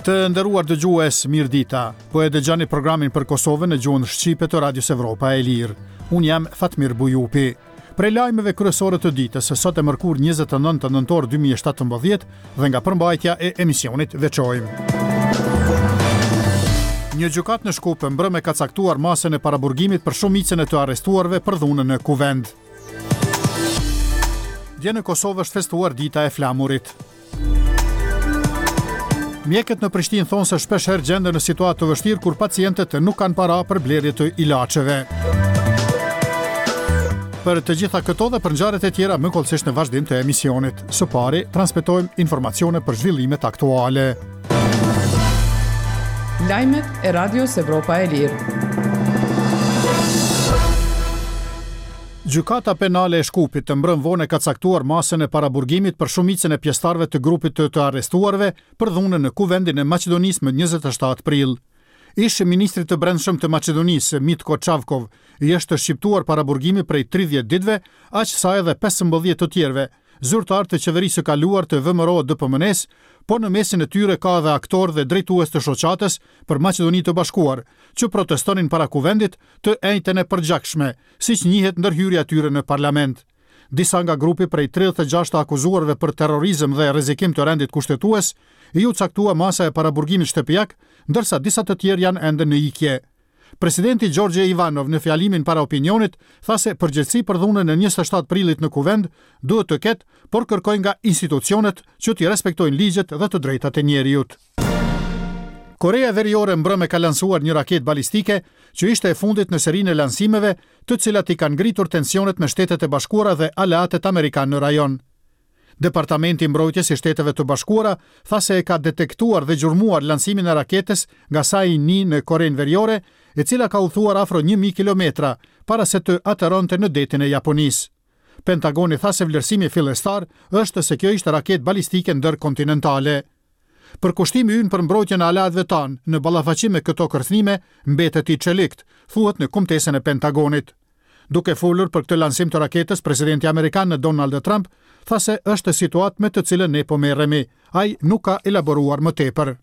Të nderuar dëgjues, mirëdita. Po e dëgjoni programin për Kosovën në gjuhën shqipe të Radios Evropa e Lirë. Unë jam Fatmir Bujupi. Prej lajmeve kryesore të ditës, sot e mërkur 29 nëntor 2017 dhe nga përmbajtja e emisionit veçojmë. Një gjykat në Shkup mbrëme ka caktuar masën e paraburgimit për shumicën e të arrestuarve për dhunën në kuvend. Dje në Kosovë është festuar dita e flamurit. Mjekët në Prishtinë thonë se shpeshherë gjenden në situatë të vështirë kur pacientët nuk kanë para për blerje të ilaçeve. Për të gjitha këto dhe për ngjarjet e tjera më kollësisht në vazhdim të emisionit. Së pari, transmetojmë informacione për zhvillimet aktuale. Lajmet e Radios Evropa e Lirë. Gjykata penale e Shkupit të mbrëm vonë ka caktuar masën e paraburgimit për shumicën e pjesëtarëve të grupit të arrestuarve për dhunën në kuvendin e Maqedonisë më 27 prill. Ish ministri të brendshëm të Maqedonisë, Mitko Çavkov, i është shqiptuar paraburgimi prej 30 ditëve, aq sa edhe 15 të tjerëve, zyrtar të qeverisë së kaluar të VMRO-DPMN-s, po në mesin e tyre ka edhe aktor dhe drejtues të shoqatës për Maqedoninë të Bashkuar, që protestonin para kuvendit të enjtën e përgjakshme, siç njihet ndërhyrja e tyre në parlament. Disa nga grupi prej 36 të akuzuarve për terrorizëm dhe rrezikim të rendit kushtetues, i u caktua masa e paraburgimit shtëpiak, ndërsa disa të tjerë janë ende në ikje. Presidenti Gjorgje Ivanov në fjalimin para opinionit tha se përgjegjësi për dhunën e 27 prillit në kuvend duhet të ketë, por kërkoi nga institucionet që t'i respektojnë ligjet dhe të drejtat e njerëzit. Korea Veriore mbrëme ka lansuar një raketë balistike që ishte e fundit në serinë e lansimeve, të cilat i kanë ngritur tensionet me Shtetet e Bashkuara dhe aleatet amerikanë në rajon. Departamenti i Mbrojtjes i Shteteve të Bashkuara tha se e ka detektuar dhe gjurmuar lansimin e raketës nga Saini në Korenë Veriore, e cila ka udhëtuar afro 1000 kilometra para se të ateronte në detin e Japonisë. Pentagoni tha se vlerësimi fillestar është se kjo ishte raketë balistike ndërkontinentale. Përkushtimi ynë për mbrojtjen e aleatëve tanë në ballafaqim me këto kërcënime mbetet i çelikt, thuhet në kumtesën e Pentagonit. Duke folur për këtë lansim të raketës, presidenti amerikan Donald Trump tha se është situatë me të cilën ne po merremi. Ai nuk ka elaboruar më tepër.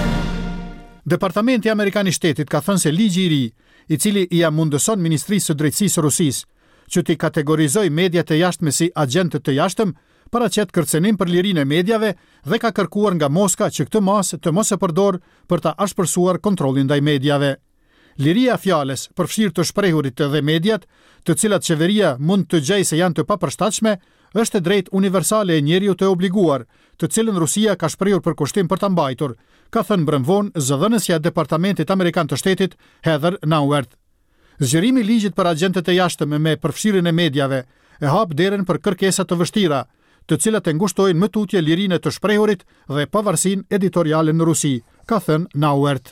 Departamenti Amerikan i Shtetit ka thënë se ligji i ri, i cili ia mundëson Ministrisë së Drejtësisë së Rusisë që t'i kategorizojë mediat e jashtme si agjente të jashtëm, paraqet kërcënim për lirinë e mediave dhe ka kërkuar nga Moska që këtë masë të mos e përdor për ta ashpërsuar kontrollin ndaj mediave. Liria e fjalës, përfshirë të shprehurit dhe mediat, të cilat qeveria mund të gjejë se janë të papërshtatshme, është drejt universale e njeriut të obliguar, të cilën Rusia ka shprehur përkushtim për ta mbajtur, ka thënë mbrëmvon zëdhënësja e Departamentit Amerikan të Shtetit, Heather Nauert. Zgjerimi i ligjit për agjentët e jashtëm me përfshirjen e mediave e hap derën për kërkesa të vështira, të cilat e ngushtojnë më tutje lirinë e të shprehurit dhe pavarësinë editoriale në Rusi, ka thënë Nauert.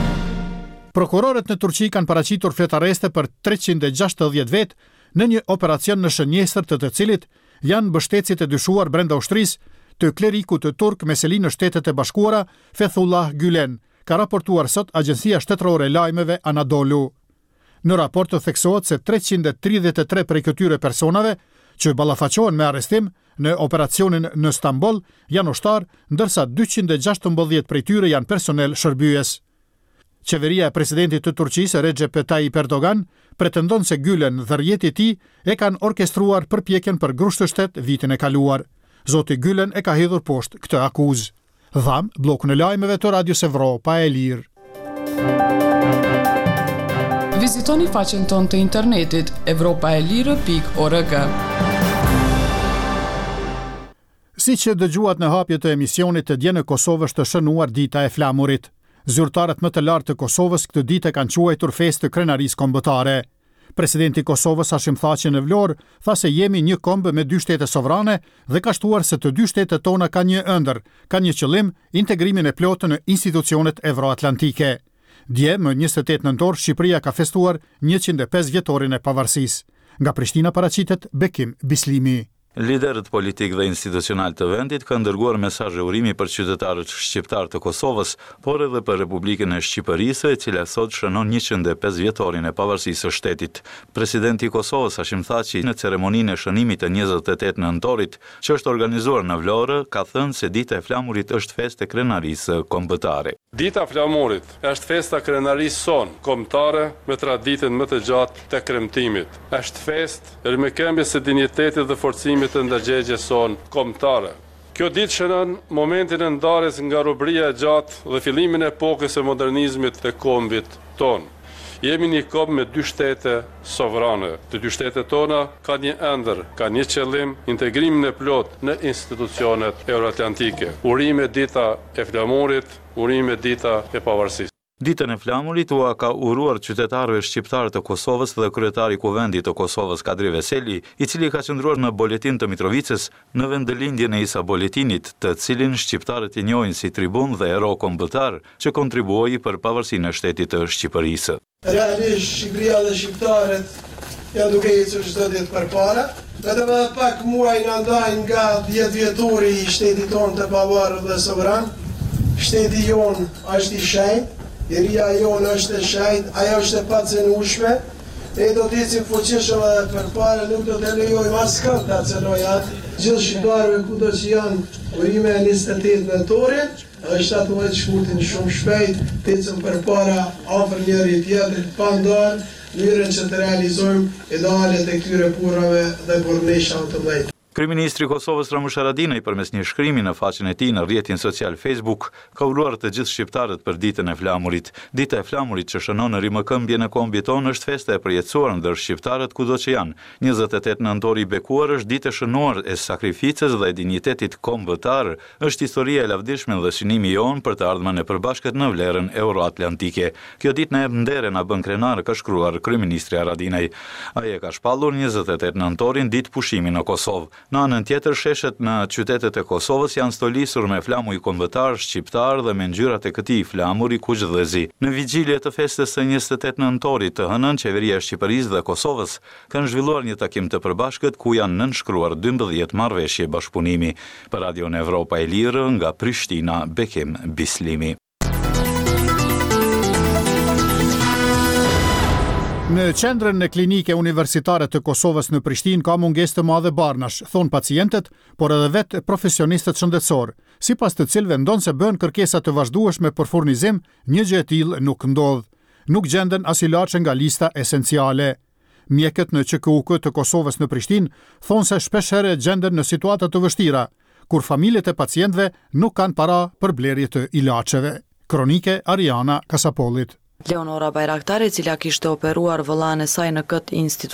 Prokurorët në Turqi kanë paraqitur fletareste për 360 vet në një operacion në shënjestër të cilit janë mbështetësit e dyshuar brenda ushtrisë të klerikut të turk me seli në Shtetet e Bashkuara, Fethullah Gülen, ka raportuar sot Agjencia Shtetërore e Lajmeve Anadolu. Në raport të theksohet se 333 prej këtyre personave që ballafaqohen me arrestim në operacionin në Stamboll janë ushtar, ndërsa 216 prej tyre janë personel shërbyes. Qeveria e presidentit të Turqisë, Recep Tayyip Erdogan, pretendon se Gülen dhe rrjeti i tij e kanë orkestruar përpjekjen për grusht të shtet vitin e kaluar. Zoti Gülen e ka hedhur poshtë këtë akuzë. Dham bllokun e lajmeve të Radios Evropa e Lirë. Vizitoni faqen tonë të internetit evropaelire.org. Siç dëgjuat në hapje të emisionit, dje në Kosovë është shënuar dita e flamurit. Zyrtarët më të lartë të Kosovës këtë ditë kanë quajtur festë të krenarisë kombëtare. Presidenti i Kosovës Hashim Thaçi në Vlorë tha se jemi një kombë me 2 shtete sovrane dhe ka shtuar se të 2 shtetet tona kanë një ëndër, kanë një qëllim, integrimin e plotë në institucionet evroatlantike. Dje, më 28 nëntor, Shqipëria ka festuar 105 vjetorin e pavarësisë. Nga Prishtina paraqitet Bekim Bislimi. Liderët politik dhe institucional të vendit kanë dërguar mesazhe urimi për qytetarët shqiptar të Kosovës, por edhe për Republikën e Shqipërisë, e cila sot shënon 105 vjetorin e pavarësisë së shtetit. Presidenti i Kosovës, Hashim Thaçi, në ceremoninë e shënimit të 28 nëntorit, që është organizuar në Vlorë, ka thënë se dita e flamurit është festë e krenarisë kombëtare. Dita e flamurit është festa e krenarisë son kombëtare me traditën më të gjatë të kremtimit. Është festë rikëmbjes së dinjitetit dhe forcimit të ndërgjegjes son kombëtare. Kjo ditë shënon momentin e ndarjes nga robëria e gjatë dhe fillimin e epokës së modernizmit të kombit ton. Jemi një kombë me 2 shtete sovrane. Të 2 shtetet tona ka një ëndër, ka një qëllim, integrimin e plot në institucionet euroatlantike. Urime dita e flamurit, urime dita e pavarësisë. Ditën e flamurit ua ka uruar qytetarëve shqiptarë të Kosovës dhe kryetari i Kuvendit të Kosovës Kadri Veseli, i cili ka qëndruar në Boletin të Mitrovicës në vendëlindjen e Isa Boletinit, të cilin shqiptarët i njohin si tribun dhe hero kombëtar që kontribuoi për pavarësinë e shtetit të Shqipërisë. Realisht Shqipëria dhe shqiptarët janë duke ecur çdo ditë përpara. Vetëm pak muaj na ndajnë nga 10 vjetori i shtetit tonë të pavarur dhe sovran. Shteti jon është i shenjtë. Jeria jonë është e shenjtë, ajo është e pacenueshme. Ne do të ecim fuqishëm edhe përpara, nuk do të lejojmë askënd ta cenoj atë. Gjithë shqiptarëve kudo që janë, urime 28 nëntorit, edhe 17 shkurtin shumë shpejt, të ecim përpara afër njëri tjetrit, pa ndarë, mënyrën që të realizojmë idealet e këtyre punëve dhe burrneshave të mëdha. Kryeministri i Kosovës Ramush Haradinaj përmes një shkrimi në faqen e tij në rrjetin social Facebook ka uruar të gjithë shqiptarët për ditën e flamurit. Dita e flamurit që shënon rimëkëmbjen e kombit tonë është festa e përjetësuar ndër shqiptarët kudo që janë. 28 nëntori i bekuar është ditë e shënuar e sakrificës dhe e dinjitetit kombëtar, është historia e lavdishme dhe synimi jon për të ardhmen e përbashkët në vlerën euroatlantike. Kjo ditë na jep ndere na bën krenar, ka shkruar kryeministri Haradinaj. Ai e ka shpallur 28 nëntorin ditë pushimi në Kosovë. Në anën tjetër, sheshet në qytetet e Kosovës janë stolisur me flamuj kombëtar, shqiptar dhe me ngjyrat e këtij flamuri kuqdhëzi. Në vigjilje të festës së 28 nëntorit të hënën, qeveria e Shqipërisë dhe Kosovës kanë zhvilluar një takim të përbashkët ku janë nënshkruar 12 marrëveshje bashkëpunimi. Për Radio Evropa e Lirë, nga Prishtina, Bekim Bislimi. Në qendrën e klinike universitare të Kosovës në Prishtinë ka mungesë të madhe barnash, thon pacientët, por edhe vetë profesionistët shëndetësor, sipas të cilëve ndonë se bën kërkesa të vazhdueshme për furnizim, një gjë e tillë nuk ndodh. Nuk gjenden as ilaçe nga lista esenciale. Mjekët në QKUK të Kosovës në Prishtinë thonë se shpeshherë gjenden në situata të vështira, kur familjet e pacientëve nuk kanë para për blerje të ilaçeve. Kronike Ariana Kasapollit. Leonora Bajraktari, cila kishte operuar vëllain e saj në këtë institucion